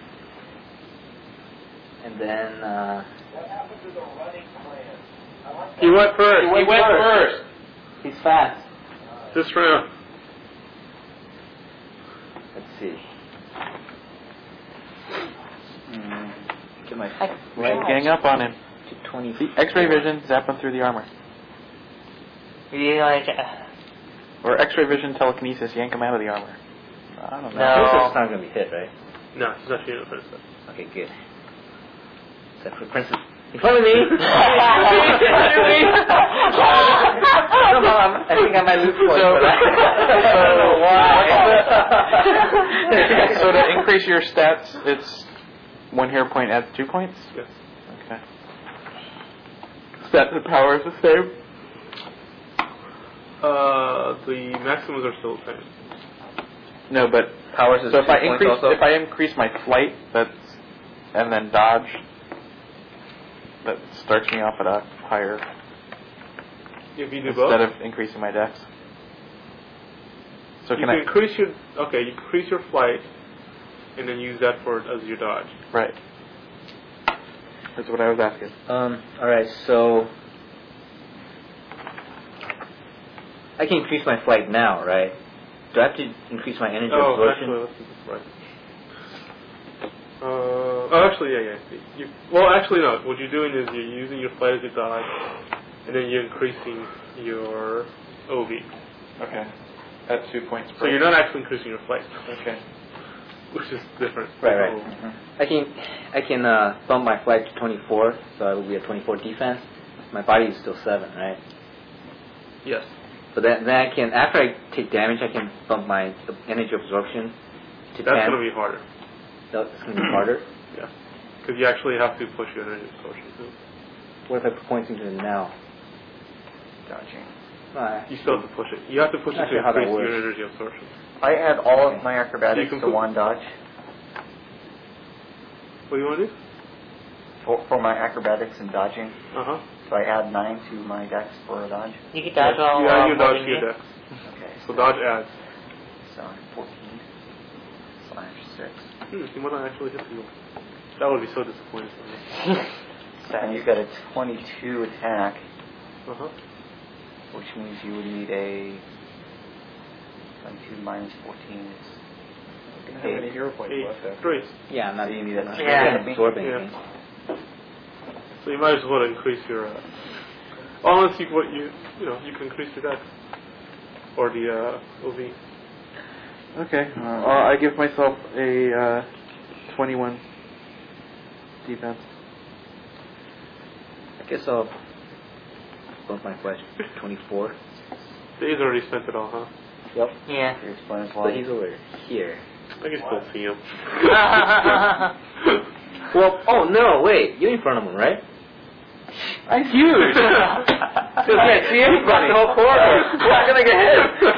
And then, What happened to the running plan? I like that. He went first. He went first. He's fast. This round. Let's see. Get my Gang up on him. to 20. See, X-ray vision, zap him through the armor. You like, Or X-ray vision, telekinesis, yank him out of the armor. I don't know. No. It's not going to be hit, right? No, he's not shooting at Princess. Okay, good. Except for Princess. In front of me! Come on, I think I might lose points for that. So to increase your stats, it's 1 hero point adds 2 points? Yes. Okay. Stats and power is the same? The maximums are still the same. No, but Powers is so if 2 I points increase also? if I increase my flight, and then dodge, that starts me off at a higher If you do instead both, of increasing my dex. So you can can I? increase your you increase your flight, and then use that as your dodge. Right. That's what I was asking. Alright, so I can increase my flight now, right? Do I have to increase my energy absorption? Actually, yeah. Actually, no. What you're doing is you're using your flight as your dodge, and then you're increasing your OV. Okay. At 2 points per. So you're not actually increasing your flight, Okay. which is different. Right. I can bump my flight to 24, so it will be a 24 defense. My body is still 7, right? Yes. So then I can, after I take damage, I can bump my energy absorption to 10. That's going to be harder. That's going to be harder. Yeah. Because you actually have to push your energy absorption too. What if I put points into it now? Dodging. You still have to push it. You have to push it Not to sure how that increase your works. energy absorption. I add all of my acrobatics You can to put- 1 dodge. What do you want to do? For my acrobatics and dodging. Uh-huh. So I add 9 to my dex for a dodge. you can dodge all You add your dodge to moving your you. dex. Okay. So dodge adds. So 14/6. He might not actually hit you. That would be so disappointing for me. And you've got a 22 attack, Uh-huh. which means you would need a 22 minus 14 is How many hero points left 8, after? 3. Yeah, I'm not So you need a not Yeah. gonna absorb anything. Yeah. So you might as well increase your. Unless you you can increase your dex or the OV. Okay. I give myself a 21 defense. I guess I'll bump my flight to 24. Dave's already spent it all, huh? Yep. Yeah. Your explain But he's over here. I can still see him. Well, oh no, wait, you're in front of him, right? That's huge. So you can't see anybody. The whole corridor. We're not gonna get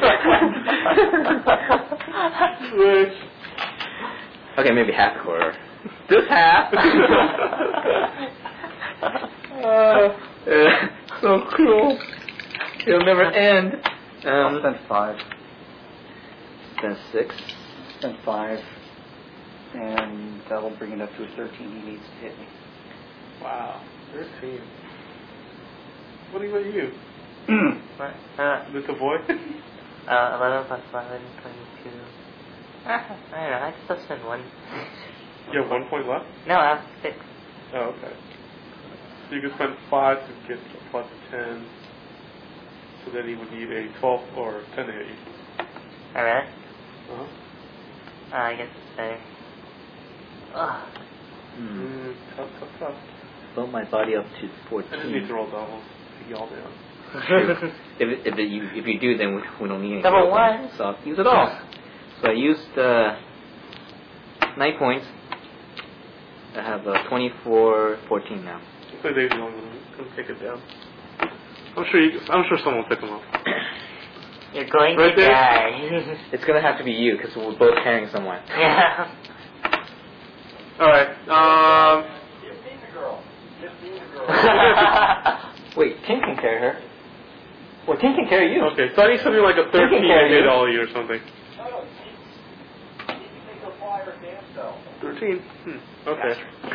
hit. Okay, maybe half the corridor. Just half. So cruel. It'll never end. I'll spend 5. Spend 6. Spend 5. And that'll bring it up to a 13. He needs to hit me. Wow. 13. What about you? What? This a boy? 11 plus 11, 22. I don't know, I still spend 1. You have 1 point left? No, I have 6. Oh, okay. So you can spend 5 to get a plus 10. So then he would need a 12 or 10 to hit you. Alright. Uh-huh. I guess it's better. Ugh. Tough. Bump my body up to I just need 14. to roll doubles to get all down. If you do, then we don't need any. Double roll one. points. So I'll use it all. So I used 9 points. I have 24, 14 now. So Dave's the only one who's going to take it down. I'm sure someone will pick him up. You're going Right to there. die. It's gonna have to be you because we're both carrying someone. Yeah. Alright, Just need the girl. Wait, Tim can carry her. Well, Tim can carry you. okay, so I need something like a 13 to carry hit you. all of you or something. No, you can take her flyer dance though. 13? Okay.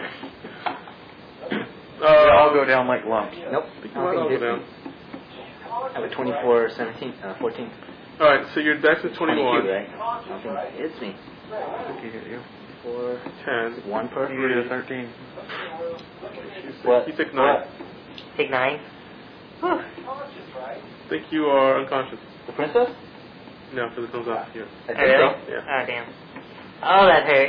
They all go down like lumps. Nope. You might all go down. I have a 24, 17, 14. Alright, so your dex is 21. 22, right? Nothing hits me. He hit you. 4, 10. 1 per. He hit a 13. What? You take 9. Take 9. I think you are unconscious. The princess? No, because it comes out here. I think Really? so. Yeah. Oh, damn. Oh, that hurt.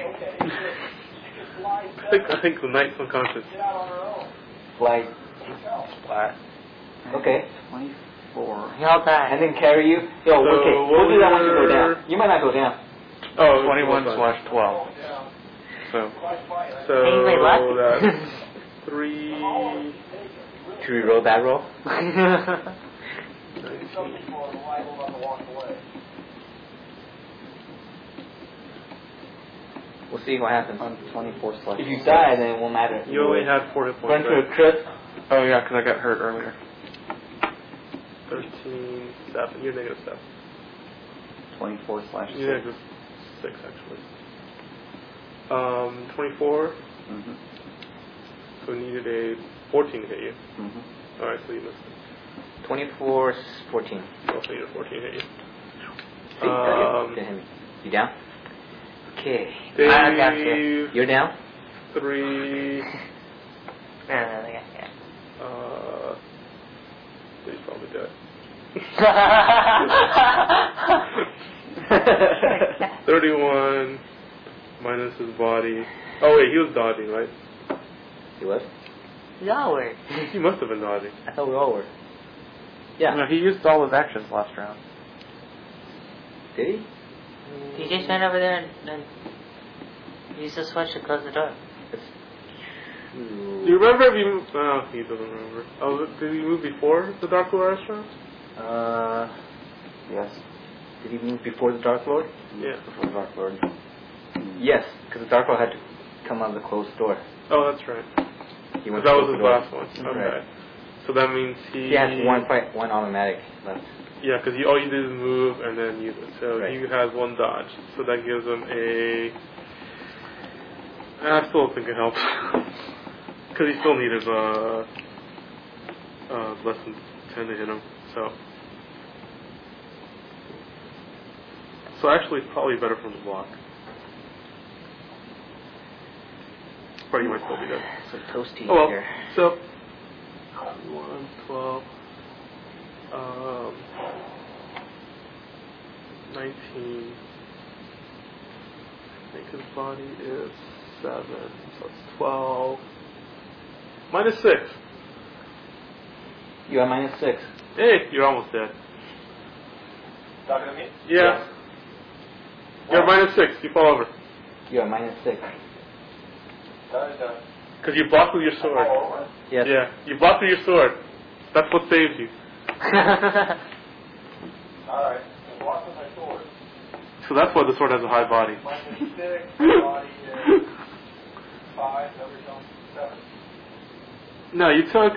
I think the knight's unconscious. Flight. Flat. Okay. 24. Y'all die. And then carry you. Yo, So okay. We'll do that once you go down. You might not go down. Oh, 21/12. So, Anyway, luck. that's 3. Should we roll that roll? We'll see what happens. On 24 slash. If you die, then it won't matter. You only had 4 hit points. Run to right? a crisp. oh yeah, because I got hurt earlier. 13, 7. You're negative 7. 24 slash 6. You're negative 6, actually. 24. Mm-hmm. So we needed a 14 to hit you. Mm-hmm. Alright, so you missed it. 24, 14. Also needed a 14 to hit you. See, hit me. You down? Okay. Dave, I got you. You're down? 3. No, yeah. He's probably dead. 31 minus his body. Oh wait, he was dodging, right? He was? Y'all were. He must have been dodging. I thought we all were. Yeah. No, he used all his actions last round. Did he? You just went over there and used the switch to close the door. Do you remember if you moved? Oh, he doesn't remember. Oh, did he move before the Dark Lord restaurant? Yes. Did he move before the Dark Lord? Yeah. Before Dark Lord. Yes, because the Dark Lord had to come out of the closed door. Oh, that's right. He went That to was close his the door. last one. Okay. Right. So that means He has one automatic left. Yeah, because all you did is move and then use it. So Right. he has 1 dodge. So that gives him a. I still don't think it helps. Because he still needed less than 10 to hit him. So actually, it's probably better from the block. But he might still be dead. So toasty Oh well. here. So 1, 12, 19. I think his body is 7, so it's 12. Minus 6. You are -6. Hey, you're almost dead. Talking to me? Yeah. You're minus 6. You fall over. You are -6. Done. Because you blocked with your sword. Yes. Yeah, you blocked with your sword. That's what saves you. Alright, walk with my sword. So that's why the sword has a high body. Minus 6, my body is 5, every zone 7. No, you took,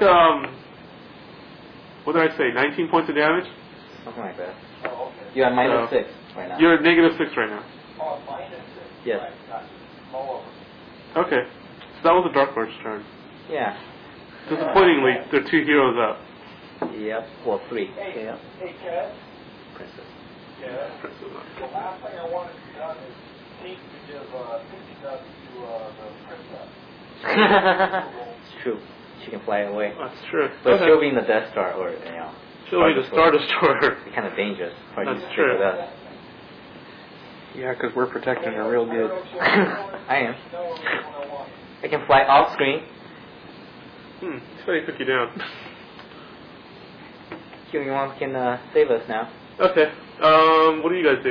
what did I say, 19 points of damage? Something like that. Oh, okay. You're at minus So, 6 right now. You're at negative 6 right now. Oh, minus 6. Yes. Right, not low over. Okay. So that was the Dark Lord's turn. Yeah. Disappointingly, there are 2 heroes up. Yep. Well, 3. Hey, Yeah. hey, Ted. Princess. Yeah. The last thing I wanted to be done is Pete to give 50 nuts to the princess. It's true. She can fly away. That's true. But Okay. she'll be in the Death Star or, you know. She'll be the Star Destroyer. It's kind of dangerous. Probably That's to stick true. with us. Yeah, because we're protecting her real good. I am. I can fly off screen. Somebody took you down. Healing Wand can save us now. Okay. What do you guys do?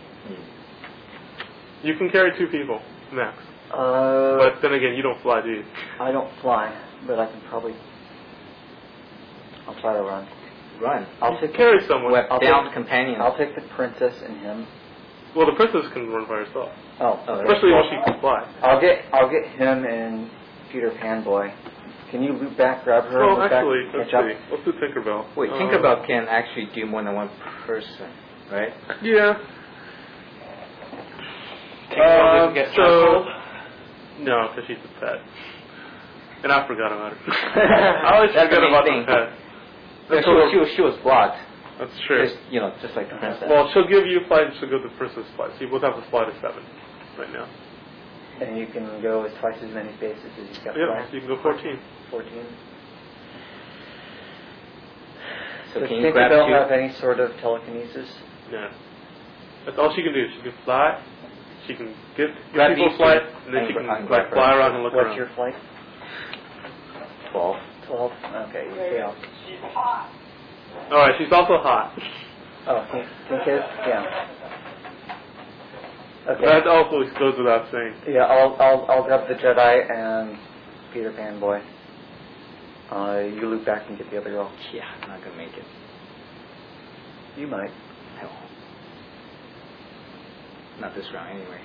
You can carry 2 people, max. But then again, you don't fly, do you? I don't fly, but I can probably. I'll try to run. Run. I'll carry someone. Well, down companions. I'll take the princess and him. Well, the princess can run by herself, Oh, especially when she can fly. I'll get him and Peter Pan boy. Can you loop back, grab her? Well, loop actually, back, let's catch up? see. Let's do Tinkerbell. Wait, Tinkerbell can actually do more than one person, right? Yeah. Tinkerbell doesn't get So, no, because she's a pet. And I forgot about her. I always That's forget the main about thing. the pet. Yeah, she was blocked. That's true. Just, you know, just like the princess. Well, she'll give you flight, she'll give the princess flight. So you both have to fly to 7 right now. And you can go as twice as many spaces as you've got. Yeah, flying. so you can go 14. 14. So Does can you grab Tinkerbell 2? have any sort of telekinesis? Yeah. That's all she can do. She can fly, she can give Grab people these flight, two. and then And she can grab like, her. fly around and look What's around. your flight? 12. 12? Okay, you fail. She's hot. Alright, she's also hot. Oh, think it? Yeah. Okay. That also goes without saying. Yeah, I'll grab the Jedi and Peter Pan boy. You loop back and get the other girl. Yeah, I'm not gonna make it. You might. I won't. Not this round, anyway.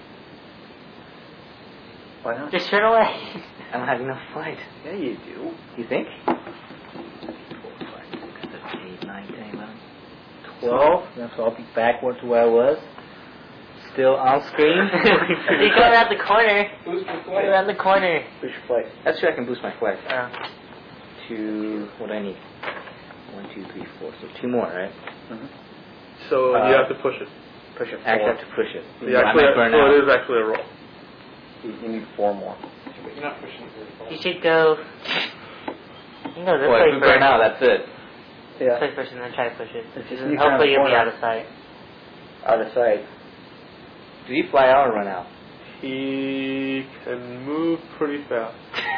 Why not? Just run away. I don't have enough flight. Yeah, you do. You think? 4, 5, 6, 7, 8, 9, 10, 11, 12. So I'll be backward to where I was. Still on screen. You go around the corner. Go around the corner. Push your flight. That's true, I can boost my flight. Oh. To, what do I need? 1, 2, 3, 4. So 2 more, right? Mm-hmm. So you have to push it. Push it I actually 4. have to push it. So, you I actually might burn so out. it is actually a roll. You need 4 more. You're not pushing it very far. You should go. You know, this Well, if way we burn first. out, that's it. Yeah. This way first and then try to push it. It's just And you hopefully kind of you'll be corner. out of sight. Out of sight. Do you fly out or run out? He can move pretty fast.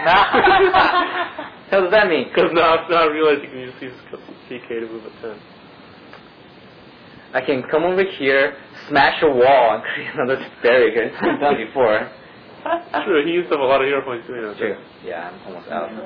What does that mean? Because now I realize you can use his CK to move at 10. I can come over here, smash a wall, and create another barrier. It's been done before. True, he used to have a lot of hero points doing that. True. Yeah, I'm almost out. Well,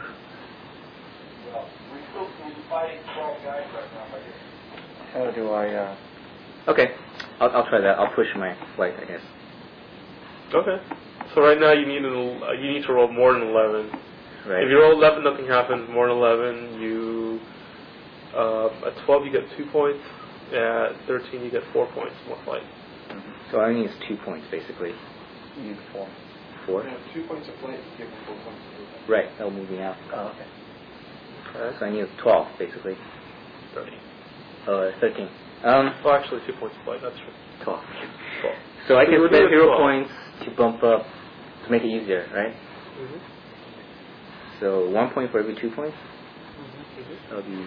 we'll be fighting 12 guys right now. How do I, Okay, I'll try that. I'll push my flight, I guess. Okay. So right now you need to roll more than 11. Right. If you roll 11, nothing happens. More than 11, you at 12 you get 2 points. At 13 you get 4 points more flight. So I need 2 points, basically. you need 4. 4? You have 2 points of flight, you give them 4 points of movement. Right, that'll move me out. Oh, okay. So I need 12, basically. 13. 13. Well, actually 2 points of flight. That's true. 12. 12. So I can You would spend do it 0 12. points to bump up, to make it easier, right? Mm-hmm. So 1 point for every 2 points? That'll be...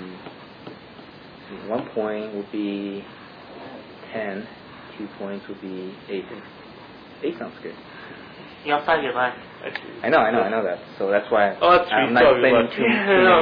1 point will be 10. 2 points will be 8. 8 sounds good. You also have your luck. I know that. So that's why Oh, that's true. I'm You not still have your spending luck. too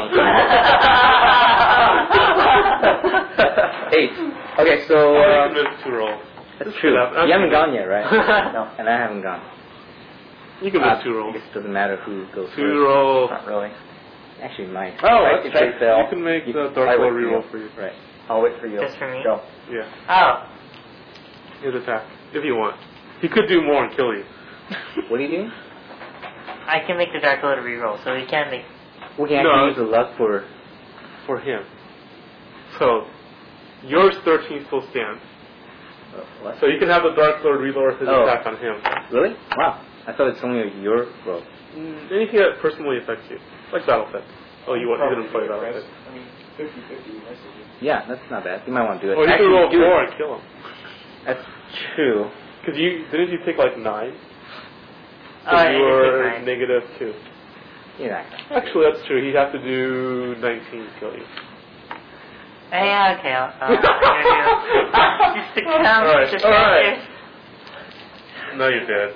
Yeah. many. 8. Okay, so... You can miss 2 rolls. that's This true. could happen. You haven't gone yet, right? No. And I haven't gone. You can make 2 rolls. It doesn't matter who goes 2 first. rolls. Not really. Actually, mine. Oh, If they fail, you can make the I Dark Lord would reroll fail. for you. Right. I'll wait for you. Just for me? Go. Yeah. Oh. His attack. If you want. He could do more and kill you. What are you doing? I can make the Dark Lord reroll, so we can't make. We can No. actually use the luck for. For him. So, yours 13 still stands. What? So you can have the Dark Lord reroll his Oh. attack on him. Really? Wow. I thought it's only your roll. Anything that personally affects you. Like Battle Fit. Oh, you didn't play Battle Fit. I mean, 50-50 misses you. Yeah, that's not bad. You might want to do it. Oh, you can Actually, roll do it. 4 and kill him. That's true. Because didn't you take like 9? Oh, I you didn't were take 9. -2. Yeah. Actually, that's true. He'd have to do 19 to kill you. Yeah, okay, I'll just to count. Alright, Just alright. No, you're dead.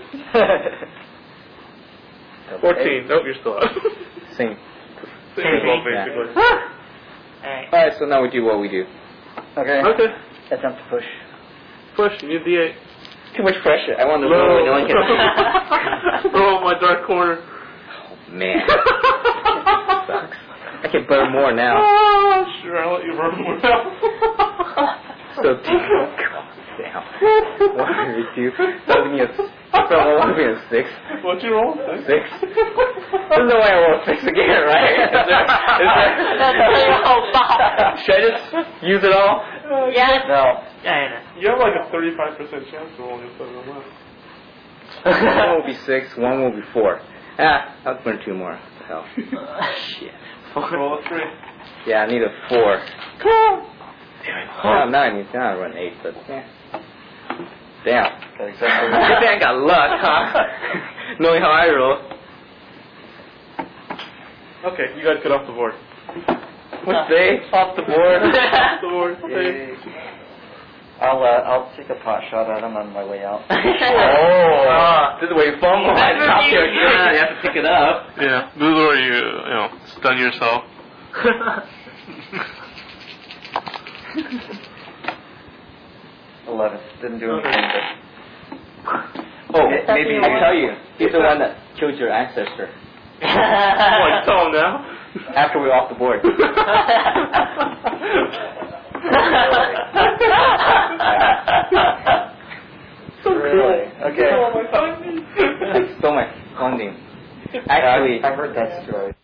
14. Nope, you're still out. Same. Same result, Yeah. basically. Alright. Alright, so now we do what we do. Okay. Okay. Attempt to push. Push. You need D8. Too much pressure. I want to roll and no one can. Roll my dark corner. Oh, man. Sucks. I can burn more now. Oh, sure, I'll let you burn more now. So damn. One or two. That would be a. So what would be a 6? What'd you roll? 6. There's no way I roll 6 again, right? Should I just use it all? Yes. No. I know. You have like a 35% chance of rolling a 7 or less. One will be 6, one will be 4. I'll burn 2 more. What the hell? Shit. Roll a 3. Yeah, I need a 4. Now I run 8, but yeah. Damn. Got exactly. Good thing I got luck, huh? Knowing how I roll. Okay, you guys get off the board. What's they? Off the board. Off the board. Yay. I'll take a pot shot at him on my way out. Oh, this is where you fumble. I Never drop your use gun. it. You have to pick it up. Yeah, this is where you stun yourself. 11. Didn't do anything. Oh, maybe I tell you. He's the one that killed your ancestor. What, tell him now? After we were off the board. Really? Okay. Oh, my God. I stole my funding. Actually, I've heard that story.